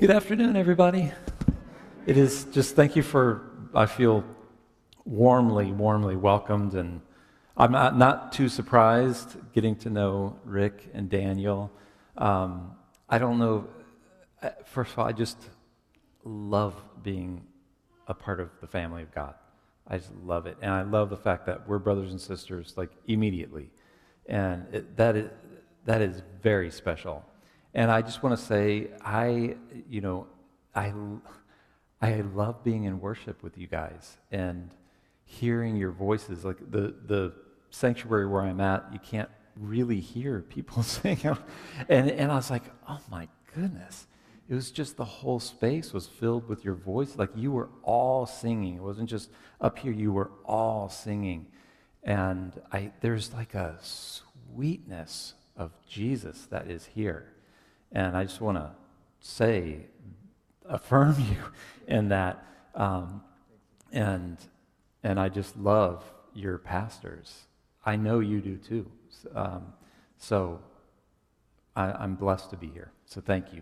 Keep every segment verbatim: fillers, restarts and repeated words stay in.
Good afternoon, everybody. It is just thank you for, I feel warmly, warmly welcomed, and I'm not, not too surprised getting to know Rick and Daniel. Um, I don't know, first of all, I just love being a part of the family of God. I just love it, and I love the fact that we're brothers and sisters, like, immediately, and it, that is that is very special. And I just want to say, I, you know, I, I love being in worship with you guys and hearing your voices. Like the the sanctuary where I'm at, you can't really hear people sing, and and I was like, oh my goodness. It was just the whole space was filled with your voice. Like you were all singing. It wasn't just up here. You were all singing. And I there's like a sweetness of Jesus that is here. And I just want to say, affirm you in that. Um, and and I just love your pastors. I know you do too. Um, so I, I'm blessed to be here. So thank you.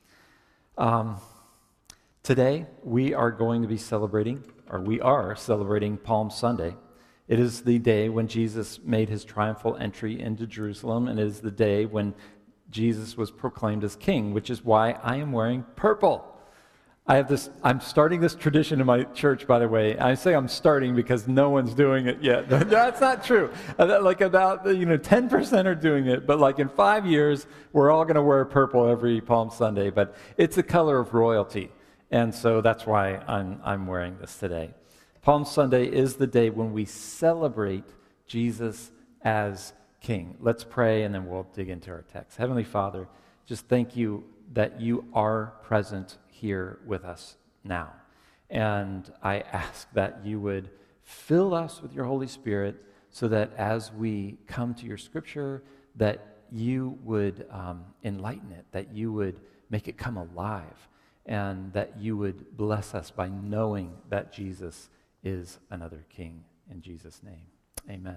Um, today, we are going to be celebrating, or we are celebrating Palm Sunday. It is the day when Jesus made his triumphal entry into Jerusalem, and it is the day when Jesus was proclaimed as king, which is why I am wearing purple. I have this, I'm starting this tradition in my church, by the way. I say I'm starting because no one's doing it yet. That's not true. Like about, you know, ten percent are doing it, but like in five years, we're all going to wear purple every Palm Sunday, but it's a color of royalty. And so that's why I'm, I'm wearing this today. Palm Sunday is the day when we celebrate Jesus as King. Let's pray and then we'll dig into our text. Heavenly Father, just thank you that you are present here with us now. And I ask that you would fill us with your Holy Spirit so that as we come to your scripture, that you would um, enlighten it, that you would make it come alive, and that you would bless us by knowing that Jesus is another king. In Jesus' name, amen.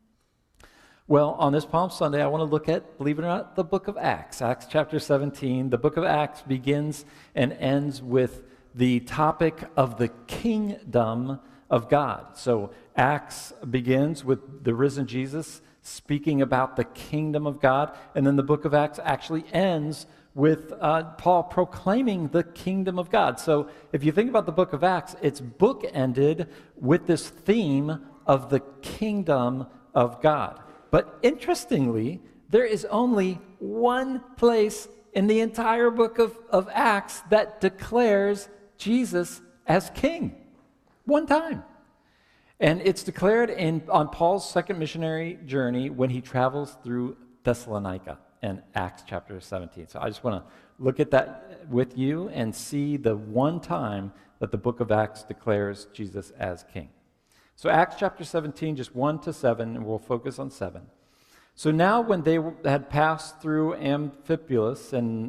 Well, on this Palm Sunday, I want to look at, believe it or not, the book of Acts, Acts chapter seventeen. The book of Acts begins and ends with the topic of the kingdom of God. So Acts begins with the risen Jesus speaking about the kingdom of God, and then the book of Acts actually ends with uh, Paul proclaiming the kingdom of God. So if you think about the book of Acts, it's bookended with this theme of the kingdom of God. But interestingly, there is only one place in the entire book of, of Acts that declares Jesus as king. One time. And it's declared in on Paul's second missionary journey when he travels through Thessalonica in Acts chapter seventeen. So I just want to look at that with you and see the one time that the book of Acts declares Jesus as king. So Acts chapter seventeen, just one to seven, and we'll focus on seven. So now when they had passed through Amphipolis and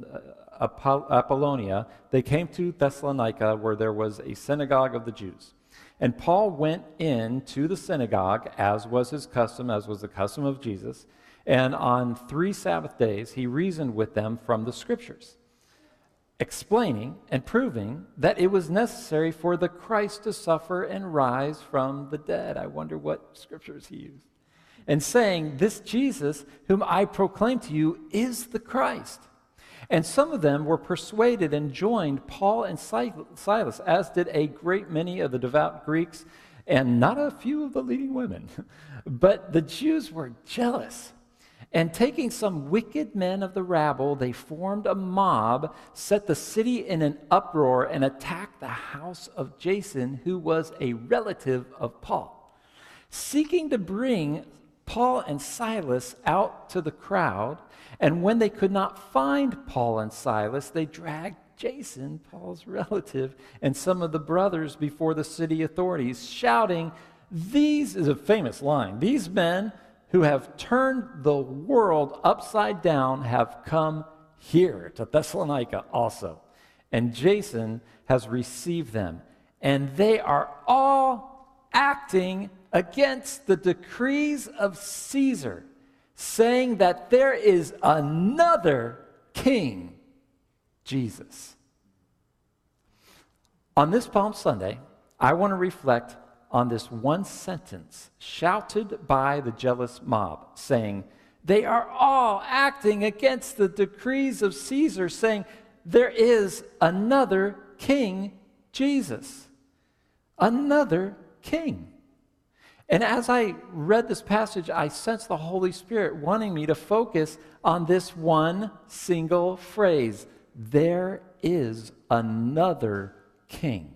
Apollonia, they came to Thessalonica, where there was a synagogue of the Jews. And Paul went in to the synagogue, as was his custom, as was the custom of Jesus, and on three Sabbath days he reasoned with them from the Scriptures, explaining and proving that it was necessary for the Christ to suffer and rise from the dead. I wonder what scriptures he used. And saying, this Jesus, whom I proclaim to you, is the Christ. And some of them were persuaded and joined Paul and Silas, as did a great many of the devout Greeks, and not a few of the leading women. But the Jews were jealous. And taking some wicked men of the rabble, they formed a mob, set the city in an uproar, and attacked the house of Jason, who was a relative of Paul. Seeking to bring Paul and Silas out to the crowd, and when they could not find Paul and Silas, they dragged Jason, Paul's relative, and some of the brothers before the city authorities, shouting, "These," is a famous line, "these men who have turned the world upside down have come here to Thessalonica also. And Jason has received them. And they are all acting against the decrees of Caesar, saying that there is another king, Jesus." On this Palm Sunday, I want to reflect on this one sentence shouted by the jealous mob, saying, they are all acting against the decrees of Caesar, saying, there is another king, Jesus. Another king. And as I read this passage, I sensed the Holy Spirit wanting me to focus on this one single phrase. There is another king.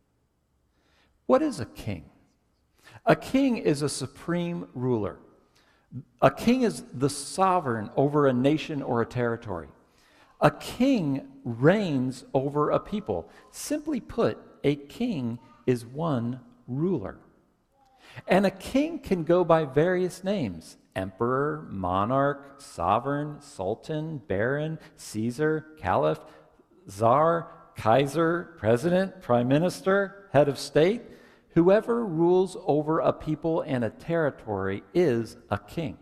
What is a king? A king is a supreme ruler. A king is the sovereign over a nation or a territory. A king reigns over a people. Simply put, a king is one ruler. And a king can go by various names: emperor, monarch, sovereign, sultan, baron, Caesar, caliph, czar, kaiser, president, prime minister, head of state. Whoever rules over a people and a territory is a king.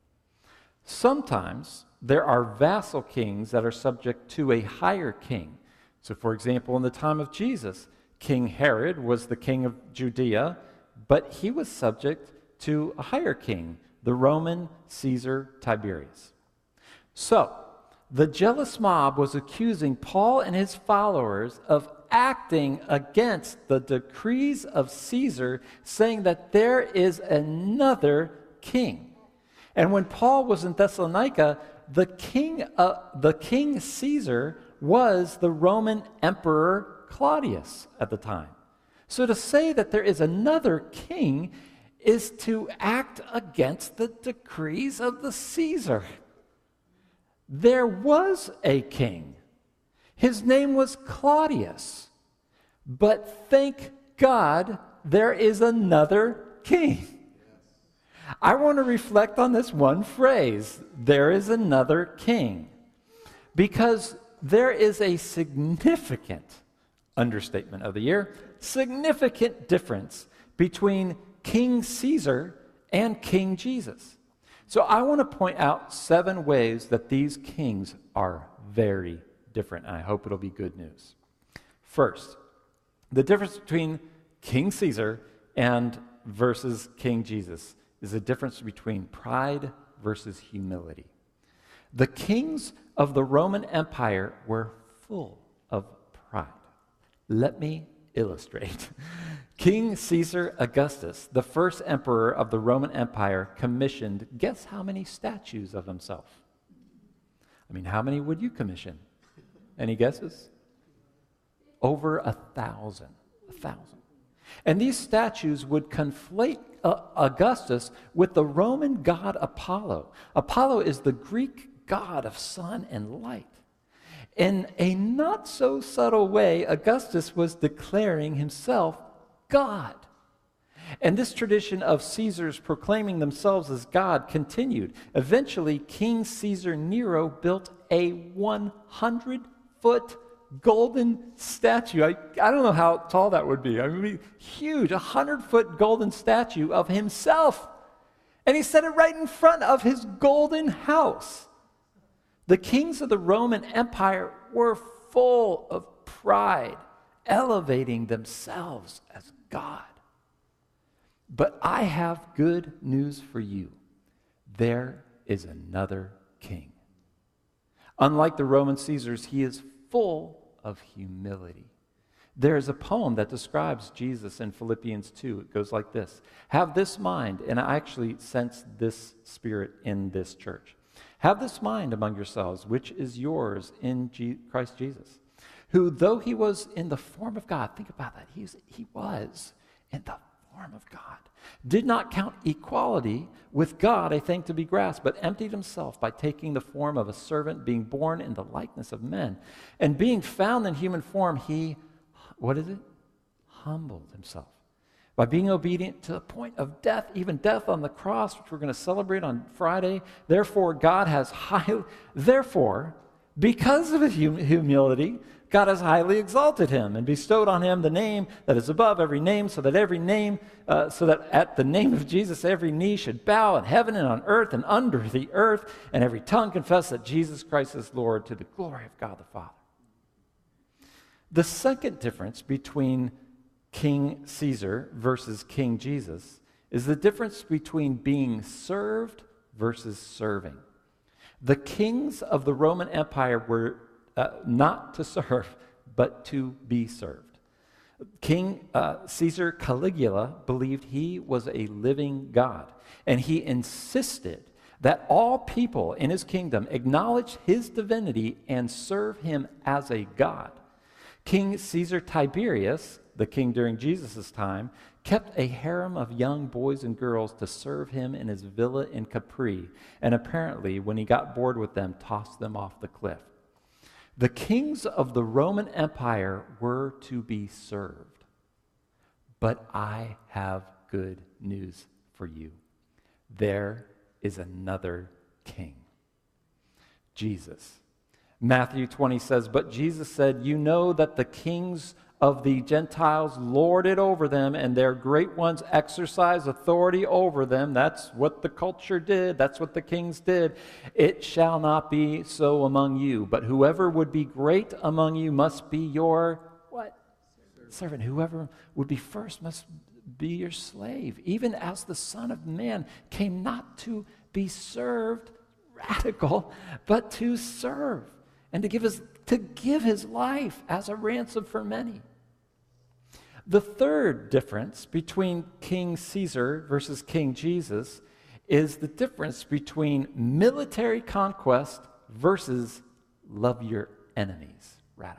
Sometimes there are vassal kings that are subject to a higher king. So, for example, in the time of Jesus, King Herod was the king of Judea, but he was subject to a higher king, the Roman Caesar Tiberius. So, the jealous mob was accusing Paul and his followers of acting against the decrees of Caesar, saying that there is another king. And when Paul was in Thessalonica, the king, uh, the king Caesar was the Roman Emperor Claudius at the time. So to say that there is another king is to act against the decrees of the Caesar. There was a king. His name was Claudius. But thank God there is another king. I want to reflect on this one phrase, there is another king, because there is a significant, understatement of the year, significant difference between King Caesar and King Jesus. So I want to point out seven ways that these kings are very different, and I hope it'll be good news. First, the difference between King Caesar and versus King Jesus is the difference between pride versus humility. The kings of the Roman Empire were full of pride. Let me illustrate. King Caesar Augustus, the first emperor of the Roman Empire, commissioned, guess how many statues of himself? I mean, how many would you commission? Any guesses? Over a thousand. A thousand. And these statues would conflate uh, Augustus with the Roman god Apollo. Apollo is the Greek god of sun and light. In a not so subtle way, Augustus was declaring himself God. And this tradition of Caesars proclaiming themselves as God continued. Eventually, King Caesar Nero built a hundred foot golden statue. I, I don't know how tall that would be. I mean, huge, a hundred foot golden statue of himself. And he set it right in front of his golden house. The kings of the Roman Empire were full of pride, elevating themselves as God. But I have good news for you. There is another king. Unlike the Roman Caesars, he is full of humility. There is a poem that describes Jesus in Philippians two. It goes like this: have this mind, and I actually sense this spirit in this church. Have this mind among yourselves, which is yours in G- Christ Jesus, who, though he was in the form of God, think about that, he was, he was in the form of God, did not count equality with God a thing to be grasped, but emptied himself by taking the form of a servant, being born in the likeness of men. And being found in human form, he, what is it? Humbled himself by being obedient to the point of death, even death on the cross, which we're going to celebrate on Friday. Therefore, God has high, therefore, because of his hum- humility, God has highly exalted him and bestowed on him the name that is above every name, so that every name, uh, so that at the name of Jesus every knee should bow in heaven and on earth and under the earth, and every tongue confess that Jesus Christ is Lord, to the glory of God the Father. The second difference between King Caesar versus King Jesus is the difference between being served versus serving. The kings of the Roman Empire were uh, not to serve, but to be served. King uh, Caesar Caligula believed he was a living God, and he insisted that all people in his kingdom acknowledge his divinity and serve him as a god. King Caesar Tiberius, the king during Jesus' time, kept a harem of young boys and girls to serve him in his villa in Capri, and apparently, when he got bored with them, tossed them off the cliff. The kings of the Roman Empire were to be served. But I have good news for you. There is another king, Jesus. Matthew twenty says, "But Jesus said, you know that the kings of the Gentiles lord it over them, and their great ones exercise authority over them." That's what the culture did. That's what the kings did. "It shall not be so among you, but whoever would be great among you must be your," what? Servant. Servant. Whoever would be first must be your slave, even as the Son of Man came not to be served, radical, but to serve, and to give his to give his life as a ransom for many. The third difference between King Caesar versus King Jesus is the difference between military conquest versus love your enemies. Radical.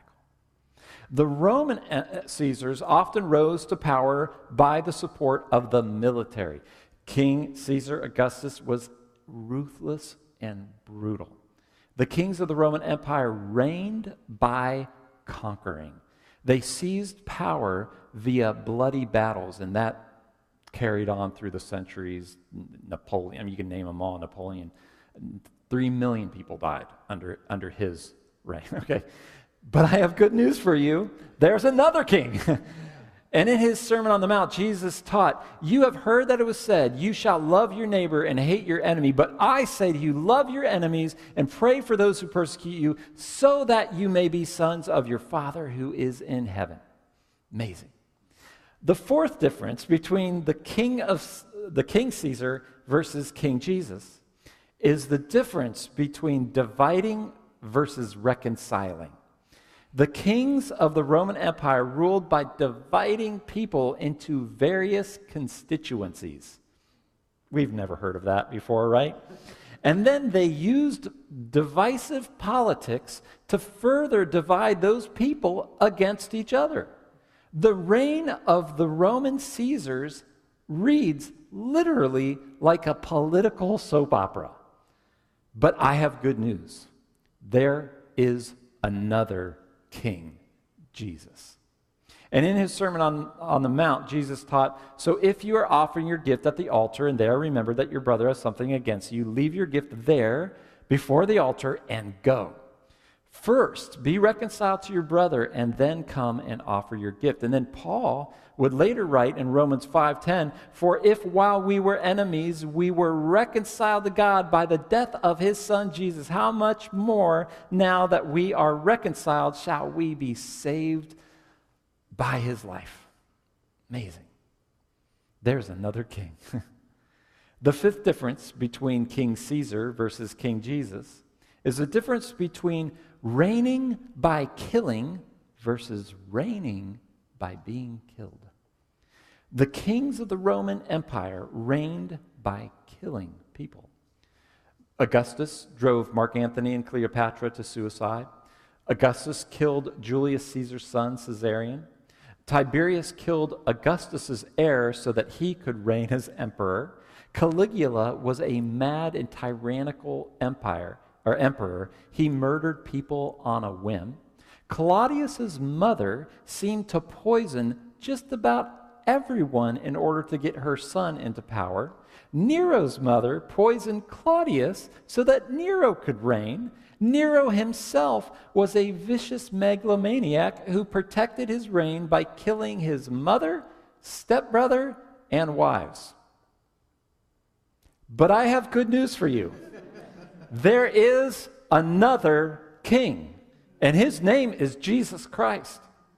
The Roman Caesars often rose to power by the support of the military. King Caesar Augustus was ruthless and brutal. The kings of the Roman Empire reigned by conquering. They seized power via bloody battles, and that carried on through the centuries. Napoleon, I mean, you can name them all. Napoleon, three million people died under, under his reign. Okay, but I have good news for you. There's another king. And in his Sermon on the Mount, Jesus taught, "You have heard that it was said, you shall love your neighbor and hate your enemy. But I say to you, love your enemies and pray for those who persecute you, so that you may be sons of your Father who is in heaven." Amazing. The fourth difference between the king of the King Caesar versus King Jesus is the difference between dividing versus reconciling. The kings of the Roman Empire ruled by dividing people into various constituencies. We've never heard of that before, right? And then they used divisive politics to further divide those people against each other. The reign of the Roman Caesars reads literally like a political soap opera. But I have good news. There is another King, Jesus. And in his Sermon on, on the Mount, Jesus taught, "So if you are offering your gift at the altar and there remember that your brother has something against you, leave your gift there before the altar and go. First, be reconciled to your brother and then come and offer your gift." And then Paul would later write in Romans five ten, "For if while we were enemies, we were reconciled to God by the death of his Son Jesus, how much more now that we are reconciled shall we be saved by his life." Amazing. There's another king. The fifth difference between King Caesar versus King Jesus is the difference between reigning by killing versus reigning by being killed. The kings of the Roman Empire reigned by killing people. Augustus drove Mark Antony and Cleopatra to suicide. Augustus killed Julius Caesar's son, Caesarion. Tiberius killed Augustus's heir so that he could reign as emperor. Caligula was a mad and tyrannical empire or emperor. He murdered people on a whim. Claudius's mother seemed to poison just about everyone in order to get her son into power. Nero's mother poisoned Claudius so that Nero could reign. Nero himself was a vicious megalomaniac who protected his reign by killing his mother, stepbrother, and wives. But I have good news for you. There is another king, and his name is Jesus Christ.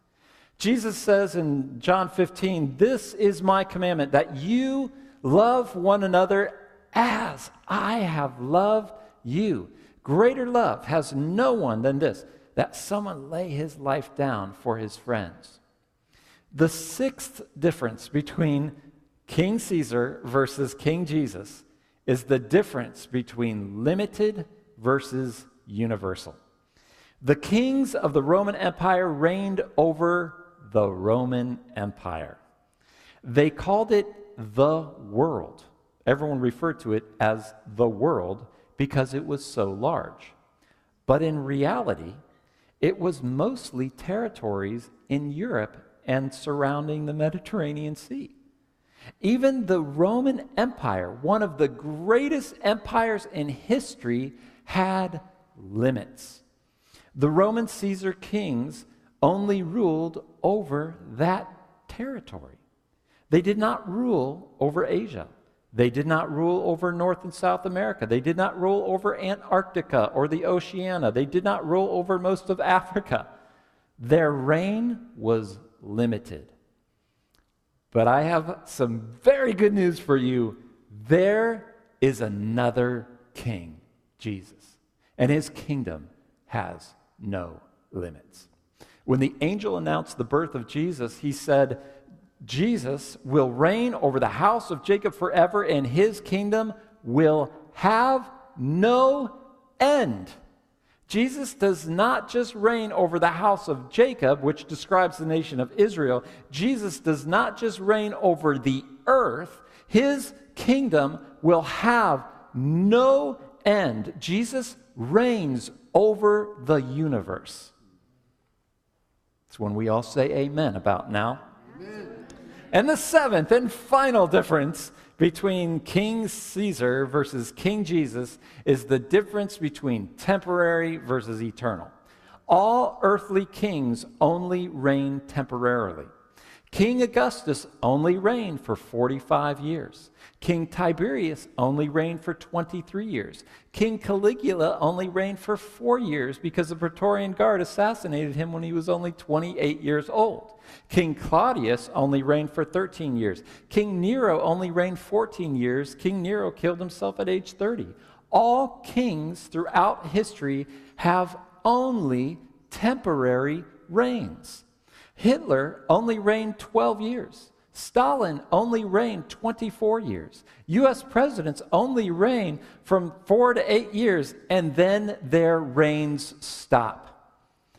Jesus says in John fifteen, "This is my commandment, that you love one another as I have loved you. Greater love has no one than this, that someone lay his life down for his friends." The sixth difference between King Caesar versus King Jesus is the difference between limited versus universal. The kings of the Roman Empire reigned over the Roman Empire. They called it the world. Everyone referred to it as the world because it was so large. But in reality, it was mostly territories in Europe and surrounding the Mediterranean Sea. Even the Roman Empire, one of the greatest empires in history, had limits. The Roman Caesar kings only ruled over that territory. They did not rule over Asia. They did not rule over North and South America. They did not rule over Antarctica or the Oceania. They did not rule over most of Africa. Their reign was limited. But I have some very good news for you. There is another king, Jesus, and his kingdom has no limits. When the angel announced the birth of Jesus, he said, Jesus will reign over the house of Jacob forever, and his kingdom will have no end. Jesus does not just reign over the house of Jacob, which describes the nation of Israel. Jesus does not just reign over the earth. His kingdom will have no end. Jesus reigns over the universe. It's one we all say amen about now. Amen. And the seventh and final difference between King Caesar versus King Jesus is the difference between temporary versus eternal. All earthly kings only reign temporarily. King Augustus only reigned for forty-five years. King Tiberius only reigned for twenty-three years. King Caligula only reigned for four years because the Praetorian Guard assassinated him when he was only twenty-eight years old. King Claudius only reigned for thirteen years. King Nero only reigned fourteen years. King Nero killed himself at age thirty. All kings throughout history have only temporary reigns. Hitler only reigned twelve years. Stalin only reigned twenty-four years. U S presidents only reign from four to eight years, and then their reigns stop.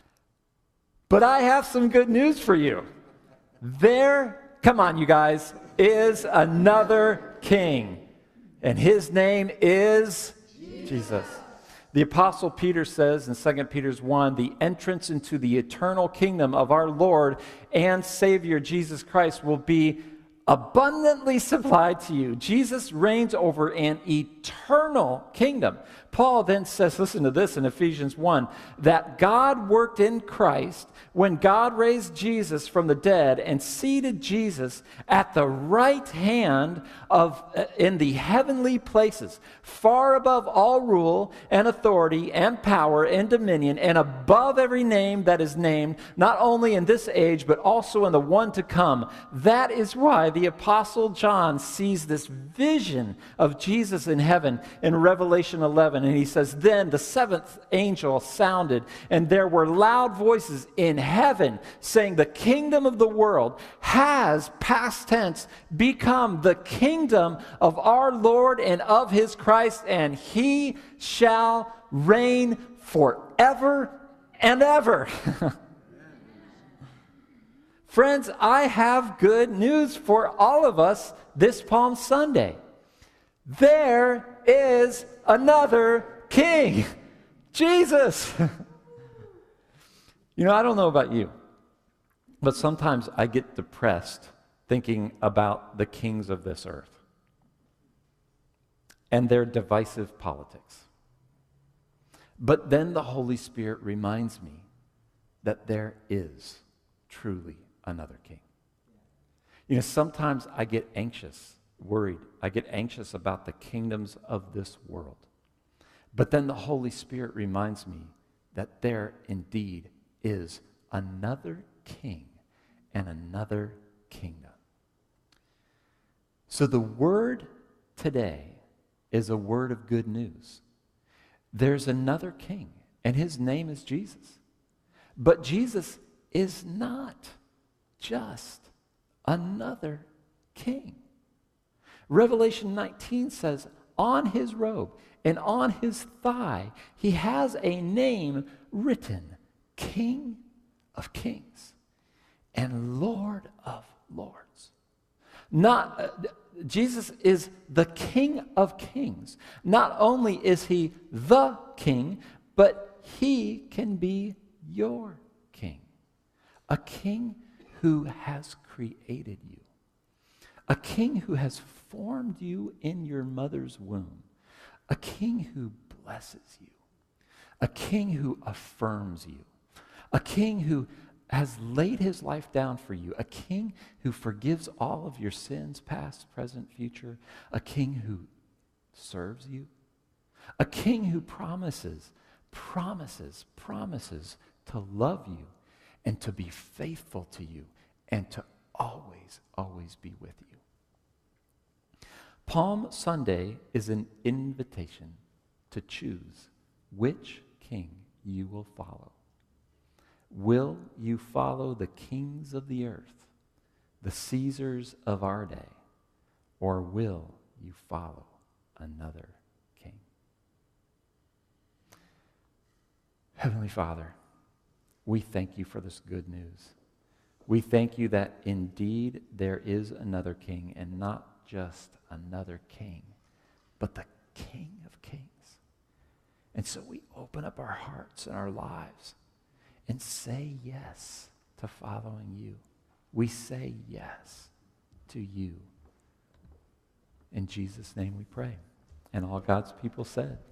But I have some good news for you. There, come on, you guys, is another king, and his name is Jesus. The Apostle Peter says in Second Peter one, the entrance into the eternal kingdom of our Lord and Savior Jesus Christ will be abundantly supplied to you. Jesus reigns over an eternal kingdom. Paul then says, listen to this in Ephesians one, that God worked in Christ when God raised Jesus from the dead and seated Jesus at the right hand of uh, in the heavenly places, far above all rule and authority and power and dominion, and above every name that is named, not only in this age, but also in the one to come. That is why the Apostle John sees this vision of Jesus in heaven in Revelation eleven. And he says, then the seventh angel sounded, and there were loud voices in heaven saying, the kingdom of the world has, past tense, become the kingdom of our Lord and of his Christ, and he shall reign forever and ever. Friends, I have good news for all of us this Palm Sunday. There is another king, Jesus. You know, I don't know about you, but sometimes I get depressed thinking about the kings of this earth and their divisive politics. But then the Holy Spirit reminds me that there is truly another king. You know, sometimes I get anxious, worried. I get anxious about the kingdoms of this world. But then the Holy Spirit reminds me that there indeed is another king, and another kingdom. So the word today is a word of good news. There's another king, and his name is Jesus. But Jesus is not just another king. Revelation nineteen says, on his robe and on his thigh, he has a name written, King of Kings and Lord of Lords. Not, uh, Jesus is the King of Kings. Not only is he the king, but he can be your king. A king who has created you. A king who has formed you in your mother's womb. A king who blesses you. A king who affirms you. A king who has laid his life down for you. A king who forgives all of your sins, past, present, future. A king who serves you. A king who promises, promises, promises to love you and to be faithful to you and to always, always be with you. Palm Sunday is an invitation to choose which king you will follow. Will you follow the kings of the earth, the Caesars of our day, or will you follow another king? Heavenly Father, we thank you for this good news. We thank you that indeed there is another king, and not just another king, but the King of Kings. And so we open up our hearts and our lives and say yes to following you. We say yes to you. In Jesus' name we pray. And all God's people said,